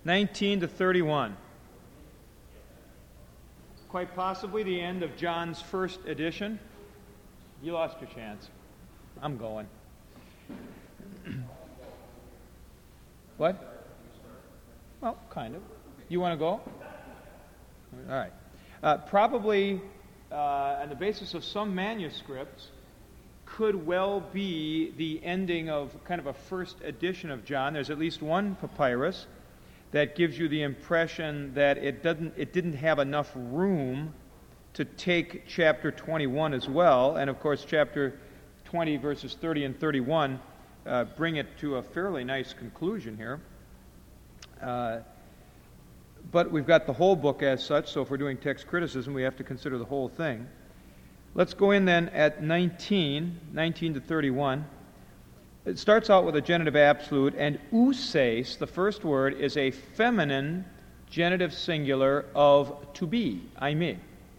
19 to 31. Quite possibly the end of John's first edition. You lost your chance. I'm going. What? Well, kind of. You want to go? All right. Probably on the basis of some manuscripts, could well be the ending of kind of a first edition of John. There's at least one papyrus that gives you the impression that it didn't have enough room to take chapter 21 as well, and of course chapter 20 verses 30 and 31 bring it to a fairly nice conclusion here. But we've got the whole book as such, so if we're doing text criticism, we have to consider the whole thing. Let's go in then at 19 to 31. It starts out with a genitive absolute, and ouseis, the first word, is a feminine genitive singular of to be, eimi.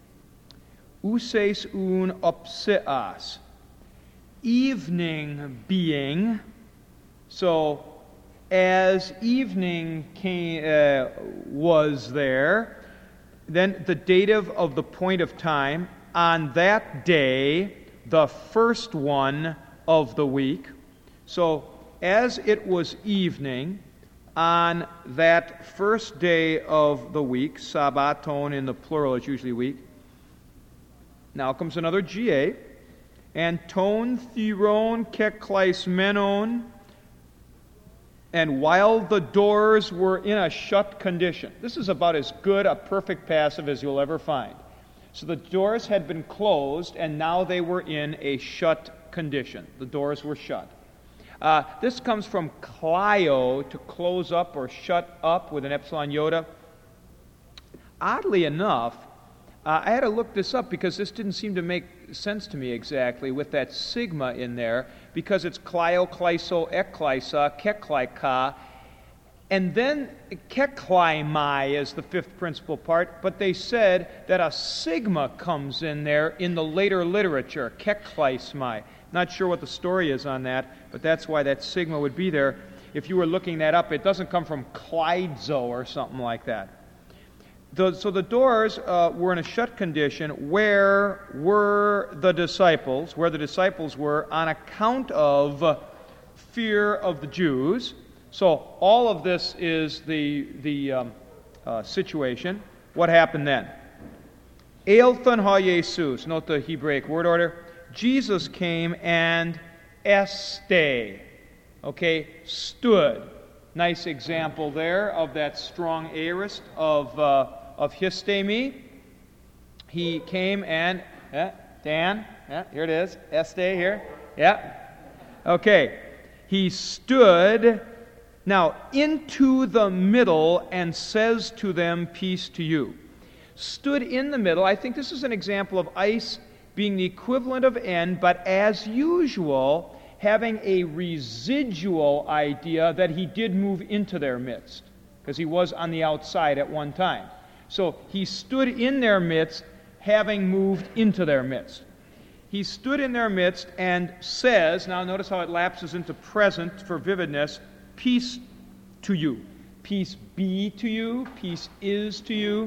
Ouseis un opsias. Evening being. So, as evening was there, then the dative of the point of time, on that day, the first one of the week. So, as it was evening, on that first day of the week, sabbaton in the plural is usually week. Now comes another GA. Anton theron keklaismenon. And while the doors were in a shut condition. This is about as good a perfect passive as you'll ever find. So the doors had been closed, and now they were in a shut condition. The doors were shut. This comes from klio, to close up or shut up with an epsilon iota. Oddly enough, I had to look this up because this didn't seem to make sense to me exactly with that sigma in there, because it's klio, kleiso, ekleisa, keklaika, and then keklaimai is the fifth principal part, but they said that a sigma comes in there in the later literature, keklaismai. Not sure what the story is on that, but that's why that sigma would be there. If you were looking that up, it doesn't come from kleidzo or something like that. So the doors were in a shut condition. Where were the disciples? Where the disciples were on account of fear of the Jews. So all of this is the situation. What happened then? Eilthon ha Jesus. Note the Hebraic word order. Jesus came and este. Okay, stood. Nice example there of that strong aorist of histemi. He came and, Dan, here it is, este here, okay. He stood, now, into the middle and says to them, peace to you. Stood in the middle, I think this is an example of eis being the equivalent of en, but as usual, having a residual idea that he did move into their midst, because he was on the outside at one time. So he stood in their midst, having moved into their midst. He stood in their midst and says, now notice how it lapses into present for vividness, peace to you. Peace be to you. Peace is to you.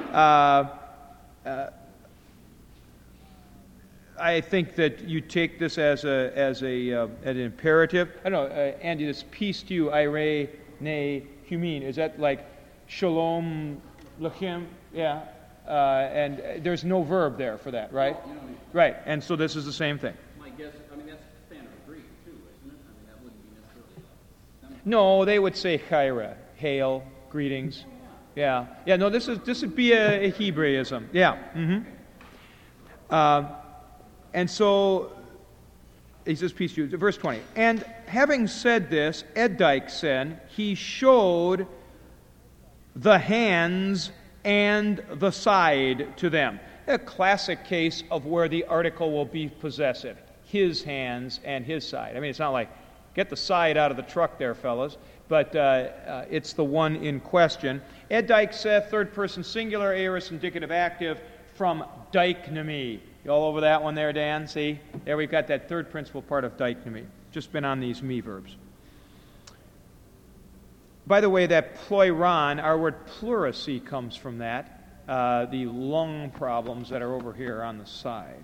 I think that you take this as an imperative. I don't know, Andy, this peace to you, ire, ne, humin. Is that like shalom, lachem? Yeah. And there's no verb there for that, right? Well, right. And so this is the same thing. My guess, that's standard Greek too, isn't it? That wouldn't be necessarily. No, they would say chaira, hail, greetings. Yeah. Yeah. No, this would be a Hebraism. Yeah. Mm-hmm. And so, he says, peace to you. Verse 20. And having said this, edaiksen, he showed the hands and the side to them. A classic case of where the article will be possessive. His hands and his side. It's not like, get the side out of the truck there, fellas. But it's the one in question. Edaikse, third person singular, aorist indicative active, from diknemi. You all over that one there, Dan? See? There we've got that third principal part of diknemi. Just been on these me verbs. By the way, that ploiron, our word pleurisy comes from that, the lung problems that are over here on the side.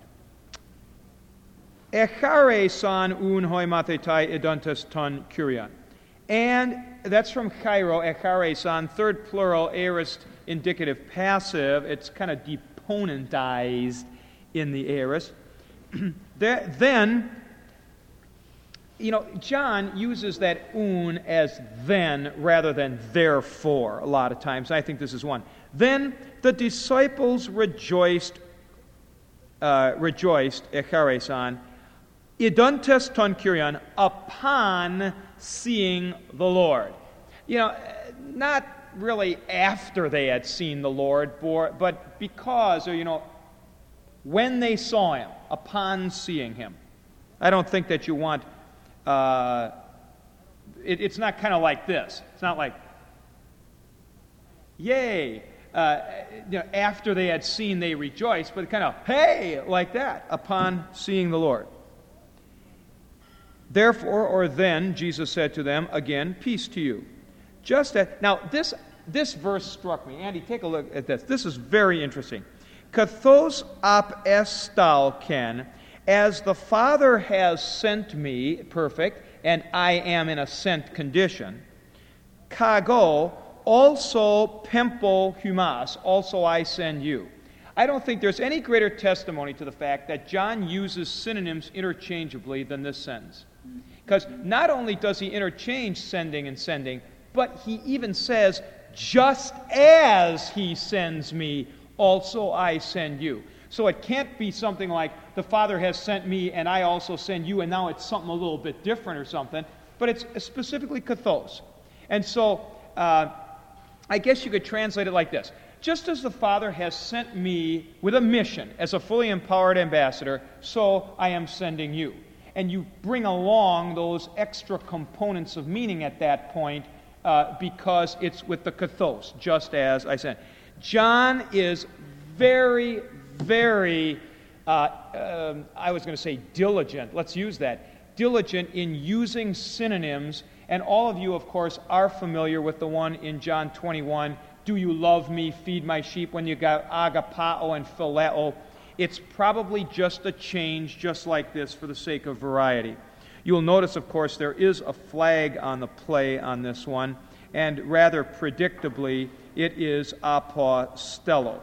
Echare san un hoi mathetai idontes ton kurion. And that's from Cairo, echare san, third plural, aorist indicative passive. It's kind of deponentized in the aorist. Then, John uses that un as then rather than therefore a lot of times. I think this is one. Then the disciples rejoiced, echare san, idontes ton kurion, upon seeing the Lord. Not really after they had seen the Lord, but because, when they saw him, upon seeing him. I don't think that you want, it's not kind of like this. It's not like, yay, after they had seen they rejoiced, but kind of, hey, like that, upon seeing the Lord. Therefore, or then, Jesus said to them, again, peace to you. Now, this verse struck me. Andy, take a look at this. This is very interesting. Kathos ap estalken, as the Father has sent me, perfect, and I am in a sent condition. Kago, also pempo humas, also I send you. I don't think there's any greater testimony to the fact that John uses synonyms interchangeably than this sentence. Because not only does he interchange sending and sending, but he even says, just as he sends me, also I send you. So it can't be something like, the Father has sent me and I also send you, and now it's something a little bit different or something, but it's specifically kathos. And so, I guess you could translate it like this. Just as the Father has sent me with a mission as a fully empowered ambassador, so I am sending you. And you bring along those extra components of meaning at that point because it's with the kathos, just as I said. John is very, very, I was going to say diligent. Let's use that. Diligent in using synonyms. And all of you, of course, are familiar with the one in John 21, do you love me, feed my sheep, when you got agapao and phileo. It's probably just a change just like this for the sake of variety. You'll notice, of course, there is a flag on the play on this one, and rather predictably, it is apostello.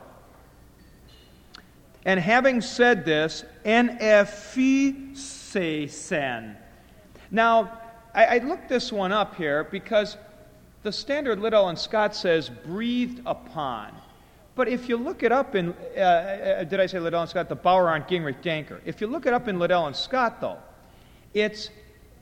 And having said this, en ephesen. Now, I looked this one up here because the Standard Liddell and Scott says breathed upon. But if you look it up in, did I say Liddell and Scott? The Bauer Gingrich Danker. If you look it up in Liddell and Scott, though, it's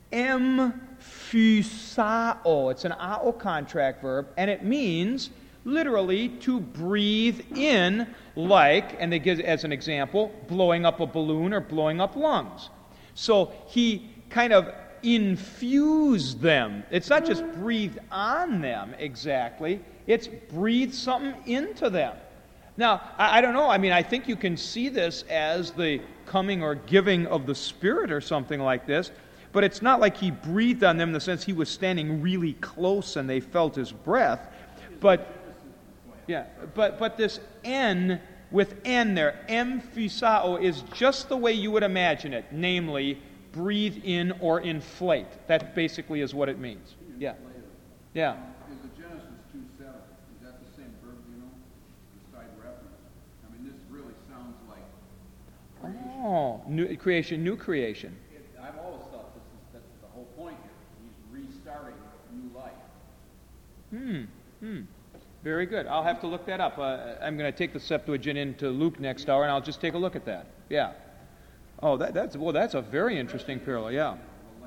emphysao. It's an ao contract verb, and it means literally to breathe in, like, and they give as an example, blowing up a balloon or blowing up lungs. So he kind of infused them. It's not just breathed on them exactly, it's breathed something into them. Now, I don't know. I mean, I think you can see this as the coming or giving of the Spirit or something like this, but it's not like he breathed on them in the sense he was standing really close and they felt his breath. But this N with N there, emphysao, is just the way you would imagine it, namely, breathe in or inflate. That basically is what it means. Yeah. Yeah. Is the Genesis 2:7, is that the same verb, the side reference? I mean, this really sounds like creation. Oh, new creation. I've always thought that's the whole point here. He's restarting new life. Very good. I'll have to look that up. I'm going to take the Septuagint into Luke next hour, and I'll just take a look at that. Yeah. Oh, that's a very interesting parallel. Yeah.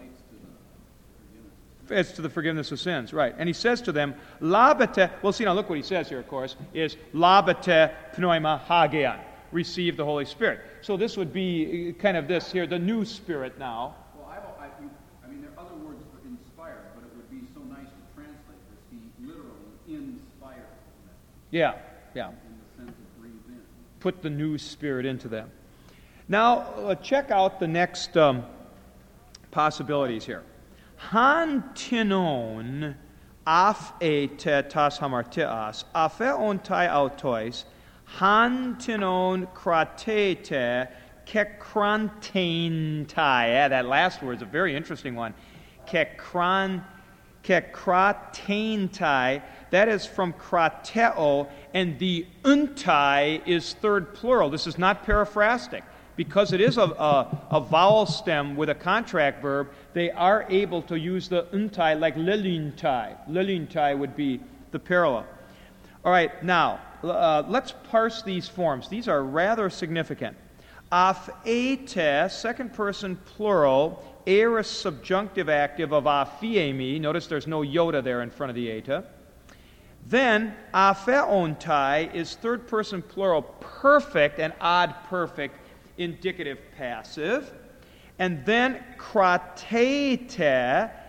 It's to the forgiveness of sins, right? And he says to them, "Labete." Well, see now, look what he says here. Of course, is "Labete pneuma hagean." Receive the Holy Spirit. So this would be kind of this here, the new Spirit now. Well, I mean, there are other words for inspired, but it would be so nice to translate this. He literally inspired them. Yeah. In the sense of breathe in. Put the new Spirit into them. Now, check out the next possibilities here. Han tinon Af te tas hamartias, apheontai autois, han tinon kratete, kekrantaintai. That last word is a very interesting one. Kekrataintai. That is from krateo, and the untai is third plural. This is not paraphrastic. Because it is a vowel stem with a contract verb, they are able to use the untai like lilintai. Lilintai would be the parallel. All right, now, let's parse these forms. These are rather significant. Aphete, second person plural, aorist subjunctive active of aphiemi. Notice there's no iota there in front of the eta. Then, apheontai is third person plural, perfect and odd perfect, indicative passive. And then kratete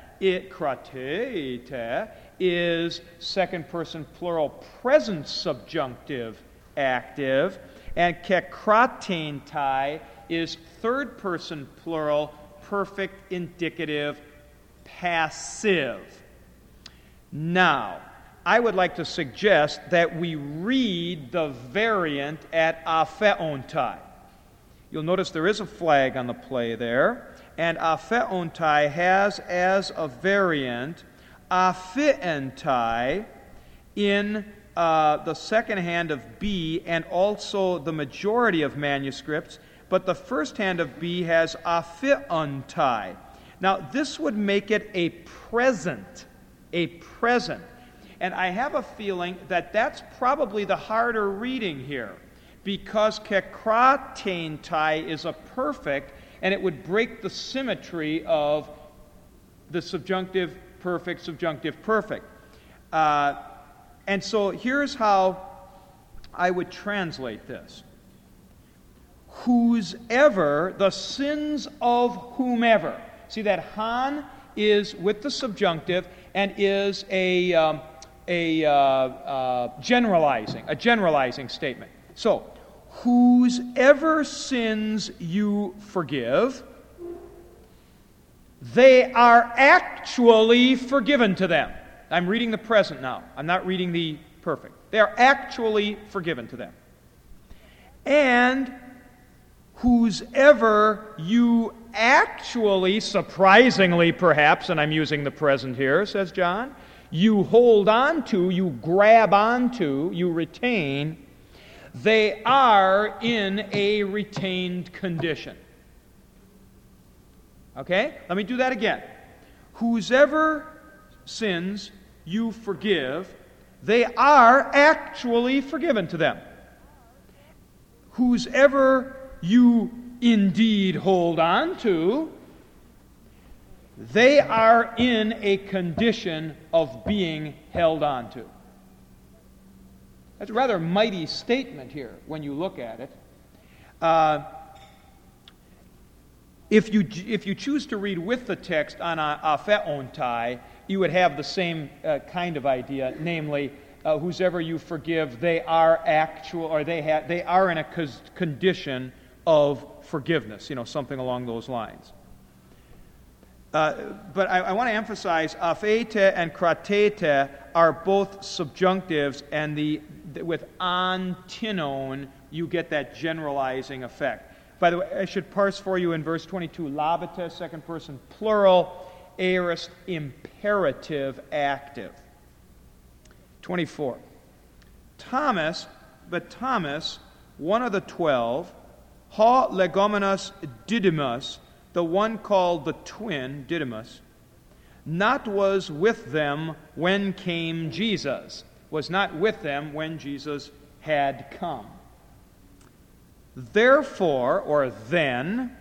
is second person plural, present subjunctive active. And kekrataintai is third person plural, perfect indicative passive. Now, I would like to suggest that we read the variant at apheontai. You'll notice there is a flag on the play there, and apheontai has as a variant aphientai in the second hand of B and also the majority of manuscripts, but the first hand of B has aphiontai. Now, this would make it a present. And I have a feeling that that's probably the harder reading here, because kekrataintai is a perfect, and it would break the symmetry of the subjunctive perfect, subjunctive perfect. And so here's how I would translate this. Whosever, the sins of whomever. See that han is with the subjunctive and is a generalizing statement. So, whosever sins you forgive, they are actually forgiven to them. I'm reading the present now. I'm not reading the perfect. They are actually forgiven to them. And whosever you actually, surprisingly perhaps, and I'm using the present here, says John, you hold on to, you grab onto, you retain, they are in a retained condition. Okay? Let me do that again. Whosever sins you forgive, they are actually forgiven to them. Whosever you indeed hold on to, they are in a condition of being held on to. That's a rather mighty statement here when you look at it. If you choose to read with the text on apheontai, you would have the same kind of idea, namely, whosever you forgive, they are actual, or they are in a condition of forgiveness, something along those lines. But I want to emphasize, aphete and kratete are both subjunctives, and with antinon, you get that generalizing effect. By the way, I should parse for you in verse 22, labete, second person plural, aorist imperative active. 24. Thomas, one of the 12, ha legomenos Didymus, the one called the twin, Didymus, not was with them when came Jesus, was not with them when Jesus had come. Therefore, or then,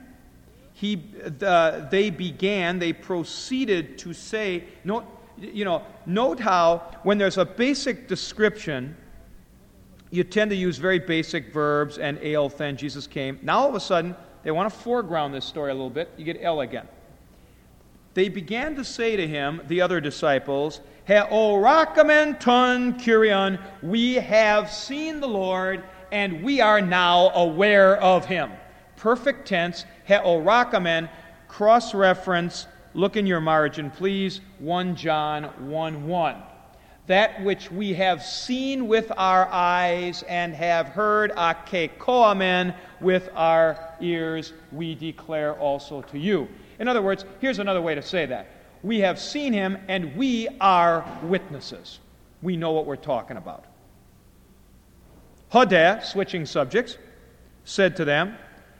they proceeded to say, note how when there's a basic description, you tend to use very basic verbs, and eil, then, Jesus came. Now all of a sudden, they want to foreground this story a little bit. You get el again. They began to say to him, the other disciples, Heorakamen ton kurion, we have seen the Lord, and we are now aware of him. Perfect tense, heorakamen, cross-reference Look in your margin, please, 1 John 1:1. That which we have seen with our eyes and have heard akekoamen with our ears, we declare also to you. In other words, here's another way to say that. We have seen him and we are witnesses. We know what we're talking about. Hodeh, switching subjects, said to them,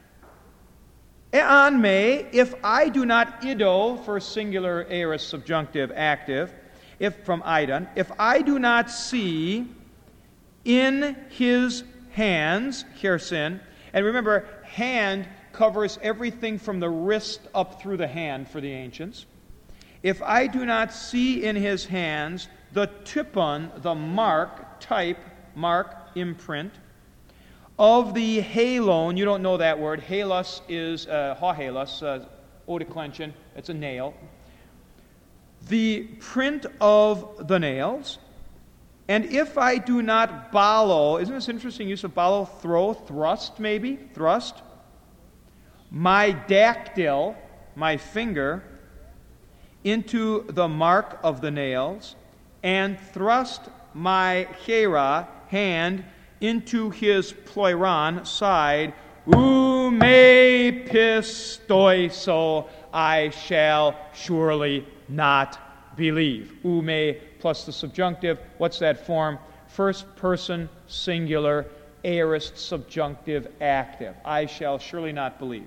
Ean me, if I do not ido, first singular aorist subjunctive active, if from idon, if I do not see in his hands, hirsin, and remember, hand covers everything from the wrist up through the hand for the ancients. If I do not see in his hands the typon, the mark, type, mark, imprint, of the halon, you don't know that word. Halos is halos, odeclension. It's a nail. The print of the nails. And if I do not ballo, isn't this interesting use of ballo? Throw, thrust maybe, thrust. My dactyl, my finger, into the mark of the nails, and thrust my hera, hand, into his ploiron, side, ume pistoiso, I shall surely not believe. Ume plus the subjunctive, what's that form? First person, singular, aorist, subjunctive, active. I shall surely not believe.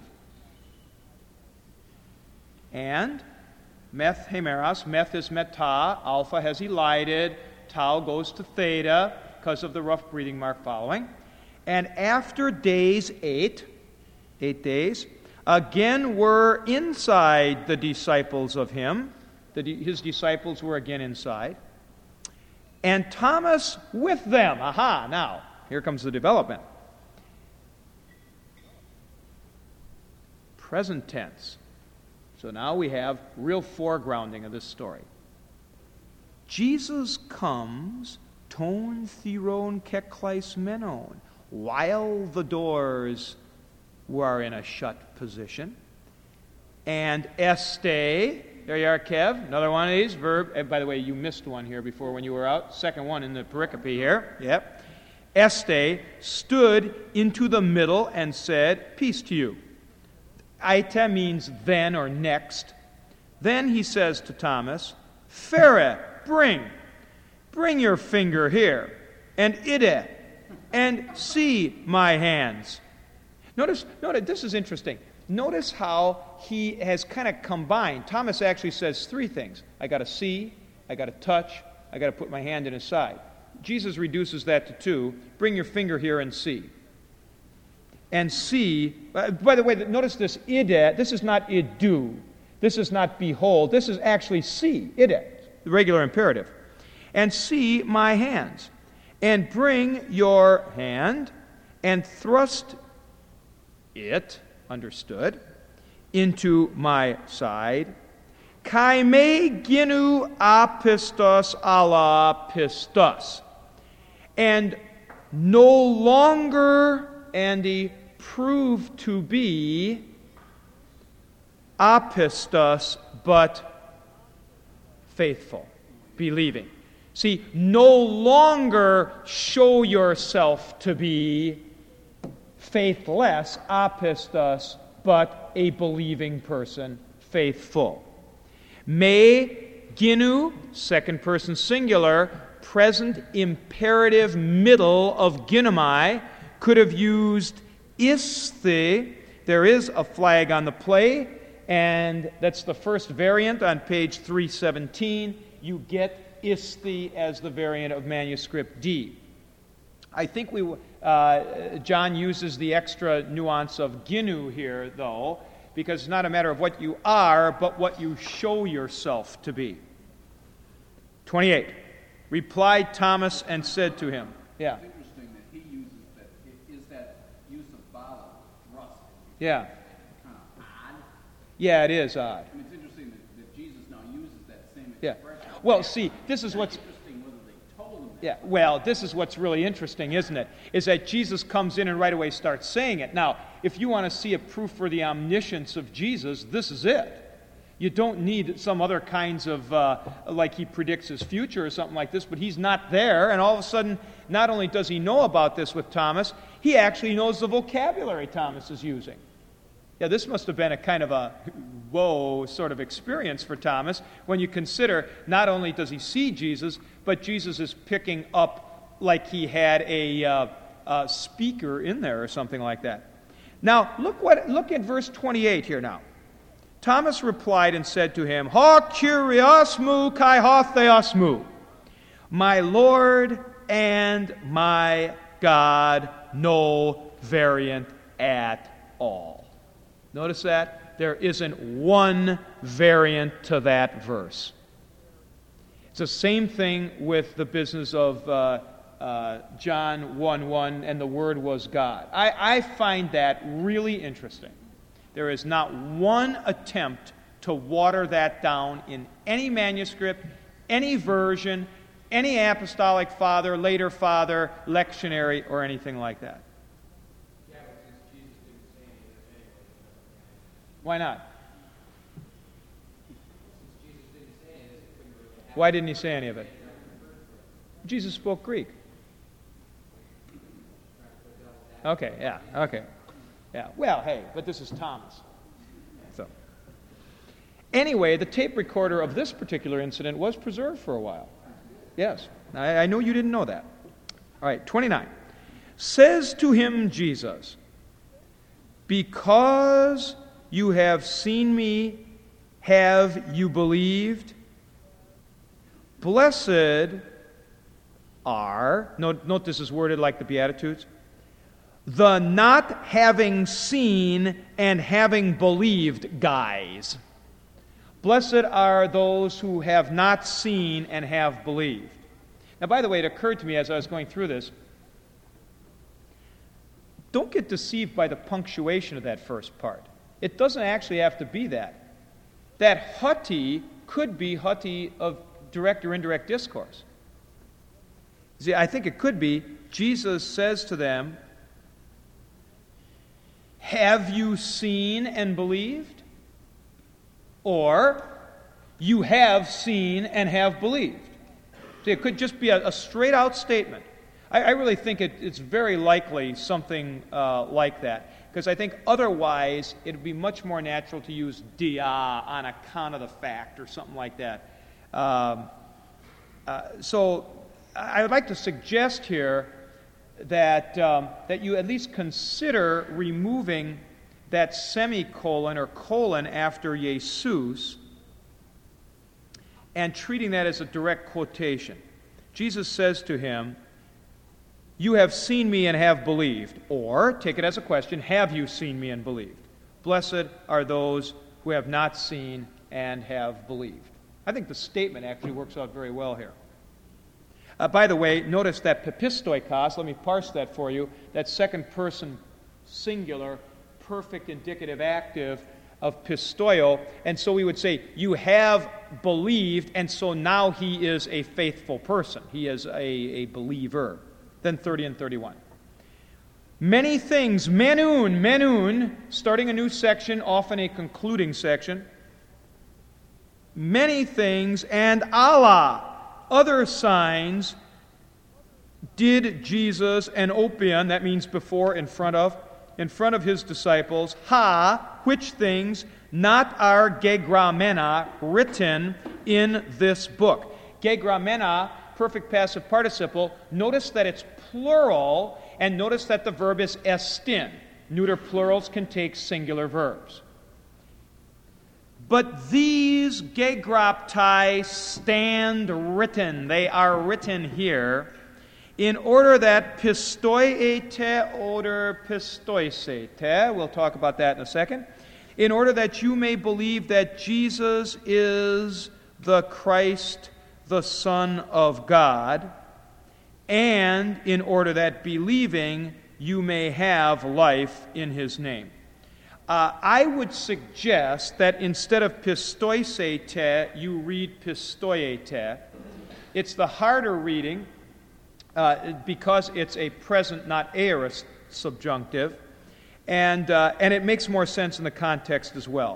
And meth hemeros, meth is meta, alpha has elided, tau goes to theta, because of the rough breathing mark following. And after days 8 days, again were inside the disciples of him. His disciples were again inside. And Thomas with them. Aha, now, here comes the development. Present tense. So now we have real foregrounding of this story. Jesus comes ton theron keklais menon, while the doors were in a shut position. And este, there you are, Kev, another one of these, verb. And by the way, you missed one here before when you were out. Second one in the pericope here. Yep. Este stood into the middle and said, peace to you. Aita means then or next. Then he says to Thomas, Fere, bring your finger here, and ide, and see my hands. Notice, this is interesting. Notice how he has kind of combined. Thomas actually says three things. I got to see, I got to touch, I got to put my hand in his side. Jesus reduces that to two. Bring your finger here and see. And see, by the way, notice this ide, this is not idu. This is not behold. This is actually see, ide, the regular imperative. And see my hands. And bring your hand and thrust it, understood, into my side. Kai me ginu apistos ala pistos. And no longer, Andy, prove to be apistos, but faithful, believing. See, no longer show yourself to be faithless, apistos, but a believing person, faithful. Me ginu, second person singular, present imperative middle of ginomai, could have used isthi. There is a flag on the play, and that's the first variant on page 317. You get isthi as the variant of manuscript D. I think John uses the extra nuance of ginu here, though, because it's not a matter of what you are, but what you show yourself to be. 28. Replied Thomas and said to him. Yeah. It's interesting that he uses that. Is that use of bala, thrust? Yeah. Kind of odd. Yeah, it is odd. I mean, it's interesting that Jesus now uses that same Yeah. expression. Well, see, this is what's... Interesting whether they told him that. Yeah, well, this is what's really interesting, isn't it? Is that Jesus comes in and right away starts saying it. Now, if you want to see a proof for the omniscience of Jesus, this is it. You don't need some other kinds of, like he predicts his future or something like this, but he's not there, and all of a sudden, not only does he know about this with Thomas, he actually knows the vocabulary Thomas is using. Yeah, this must have been a kind of a whoa sort of experience for Thomas when you consider not only does he see Jesus, but Jesus is picking up like he had a speaker in there or something like that. Now, look at verse 28 here now. Thomas replied and said to him, Ha kuriosmu kai ha theosmu, my Lord and my God, no variant at all. Notice that? There isn't one variant to that verse. It's the same thing with the business of John 1:1, and the Word was God. I find that really interesting. There is not one attempt to water that down in any manuscript, any version, any apostolic father, later father, lectionary, or anything like that. Yeah, but since Jesus didn't say anything anyway. Why not? Since Jesus didn't say anything, it couldn't really happen. Why didn't he say any of it? Jesus spoke Greek. Okay, yeah, okay. Yeah, well, hey, but this is Thomas. So, anyway, the tape recorder of this particular incident was preserved for a while. Yes, I know you didn't know that. All right, 29. Says to him Jesus, because you have seen me, have you believed? Blessed are, note this is worded like the Beatitudes, the not having seen and having believed guys. Blessed are those who have not seen and have believed. Now, by the way, it occurred to me as I was going through this, don't get deceived by the punctuation of that first part. It doesn't actually have to be that. That hoti could be hoti of direct or indirect discourse. See, I think it could be, Jesus says to them, have you seen and believed? Or, you have seen and have believed. See, it could just be a straight-out statement. I really think it's very likely something like that, because I think otherwise it would be much more natural to use dia on account of the fact or something like that. So I would like to suggest here that you at least consider removing that semicolon or colon after Jesus and treating that as a direct quotation. Jesus says to him, you have seen me and have believed. Or, take it as a question, have you seen me and believed? Blessed are those who have not seen and have believed. I think the statement actually works out very well here. By the way, notice that pipistoikos, let me parse that for you, that second person singular, perfect indicative active of pistoio, and so we would say, you have believed, and so now he is a faithful person. He is a believer. Then 30 and 31. Many things, menun, starting a new section, often a concluding section. Many things, and Allah, other signs, did Jesus and opion, that means before, in front of his disciples, which things not are gegramena, written in this book. Gegramena, perfect passive participle, notice that it's plural, and notice that the verb is estin. Neuter plurals can take singular verbs. But these gegraptai stand written. They are written here in order that pistoiete oder pistoisete, we'll talk about that in a second, in order that you may believe that Jesus is the Christ, the Son of God, and in order that believing you may have life in his name. I would suggest that instead of pistoisete, you read pistoiete. It's the harder reading because it's a present, not aorist subjunctive, and it makes more sense in the context as well.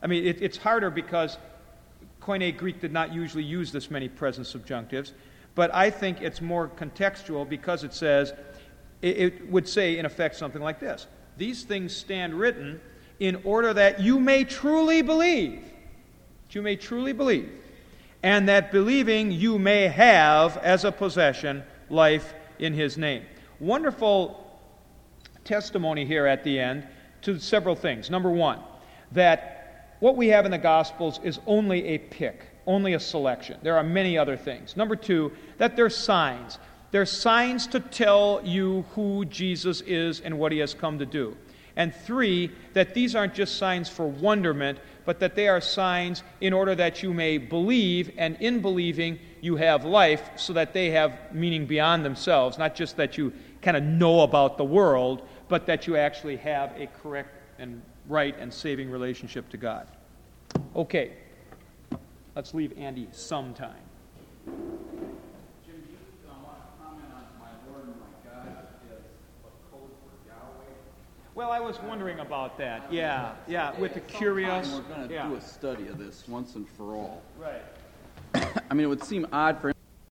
I mean, it's harder because Koine Greek did not usually use this many present subjunctives, but I think it's more contextual because it says, it would say, in effect, something like this. These things stand written in order that you may truly believe. That you may truly believe. And that believing you may have as a possession life in his name. Wonderful testimony here at the end to several things. Number one, that what we have in the Gospels is only a pick, only a selection. There are many other things. Number two, that they're signs. They're signs to tell you who Jesus is and what he has come to do. And three, that these aren't just signs for wonderment, but that they are signs in order that you may believe, and in believing you have life, so that they have meaning beyond themselves, not just that you kind of know about the world, but that you actually have a correct and right and saving relationship to God. Okay, let's leave Andy some time. Jim, do you want to comment on my Lord and my God as a code for Yahweh? Well, I was wondering about that. Yeah, with the curious. We're going to do a study of this once and for all. Right. I mean, it would seem odd for